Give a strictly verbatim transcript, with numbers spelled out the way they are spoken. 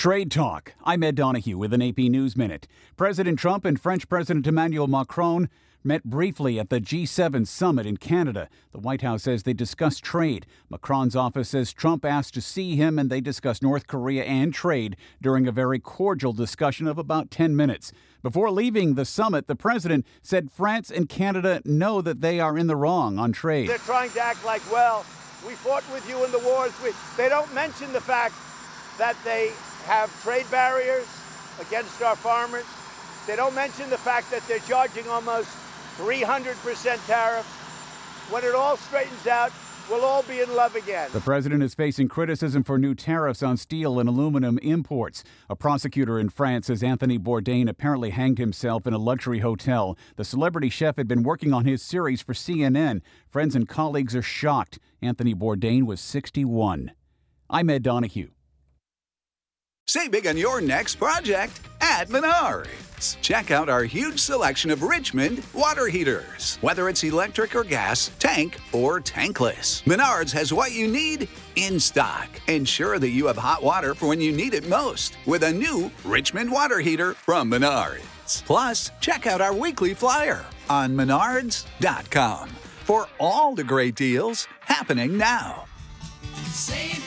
Trade Talk. I'm Ed Donahue with an A P News Minute. President Trump and French President Emmanuel Macron met briefly at the G seven summit in Canada. The White House says they discussed trade. Macron's office says Trump asked to see him and they discussed North Korea and trade during a very cordial discussion of about ten minutes. Before leaving the summit, the president said France and Canada know that they are in the wrong on trade. They're trying to act like, well, we fought with you in the wars. We, they don't mention the fact that they have trade barriers against our farmers. They don't mention the fact that they're charging almost three hundred percent tariffs. When it all straightens out, we'll all be in love again. The president is facing criticism for new tariffs on steel and aluminum imports. A prosecutor in France says Anthony Bourdain apparently hanged himself in a luxury hotel. The celebrity chef had been working on his series for C N N. Friends and colleagues are shocked. Anthony Bourdain was sixty-one. I'm Ed Donahue. Save big on your next project at Menards. Check out our huge selection of Richmond water heaters. Whether it's electric or gas, tank or tankless, Menards has what you need in stock. Ensure that you have hot water for when you need it most with a new Richmond water heater from Menards. Plus, check out our weekly flyer on menards dot com for all the great deals happening now. Save